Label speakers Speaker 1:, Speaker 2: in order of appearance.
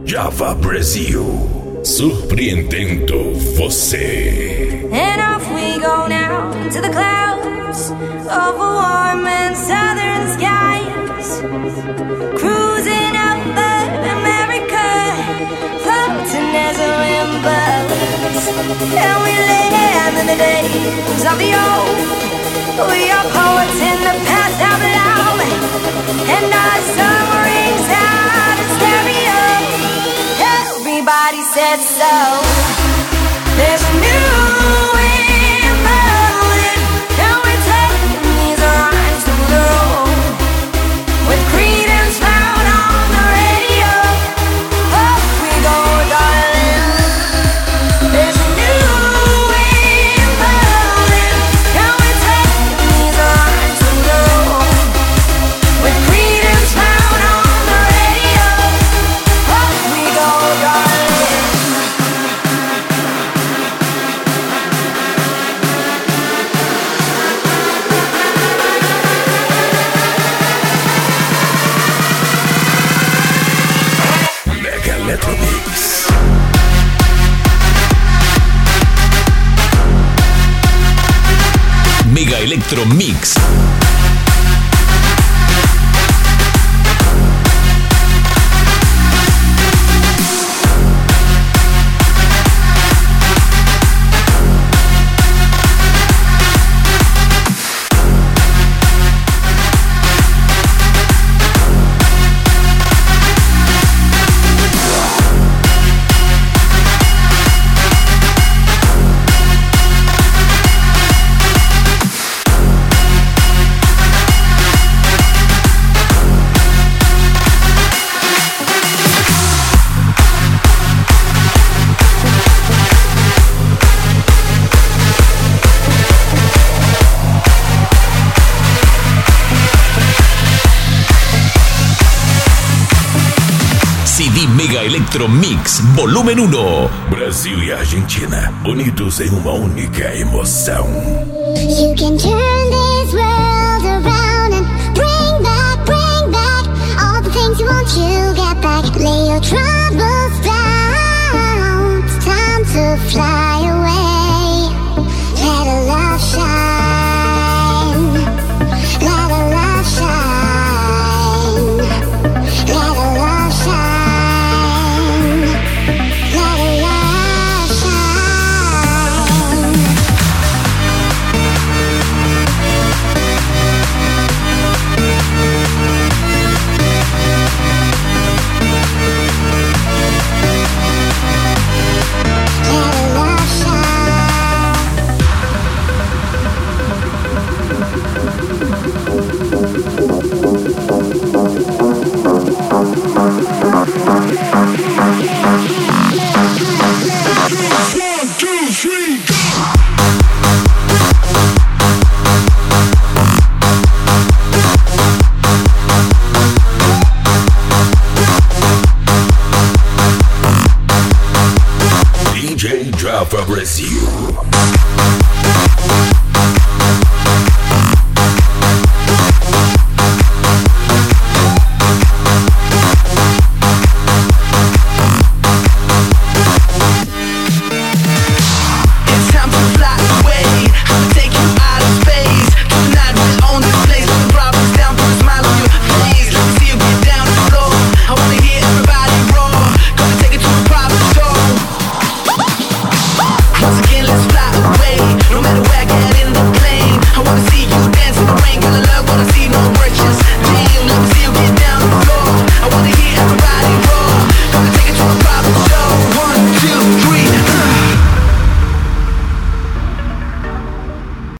Speaker 1: Java Brasil, surpreendendo você.
Speaker 2: And off we go now to the clouds of warm and southern skies, cruising over America, floating as a rimbus. And we live in the days of the old. We are poets in the past out loud, and our song rings out in stereo. Everybody said so. There's a new wind blowing, and we're taking these rhymes to the road, with Creedence loud on the radio. Up we go, darling. There's a new wind blowing, and we're taking these rhymes to the road, with Creedence loud on the radio. Up we go, darling.
Speaker 1: Mega Electromix.
Speaker 3: Mega Electromix. CD Mega Electromix Volumen 1.
Speaker 1: Brasil e Argentina, unidos em uma única emoção.
Speaker 4: You can turn this world around and bring back all the things you want to get back. Lay your troubles down. It's time to fly away. Let a love shine. Let a love shine. Let a love shine. Let a love shine.
Speaker 1: DJ Java Brasil.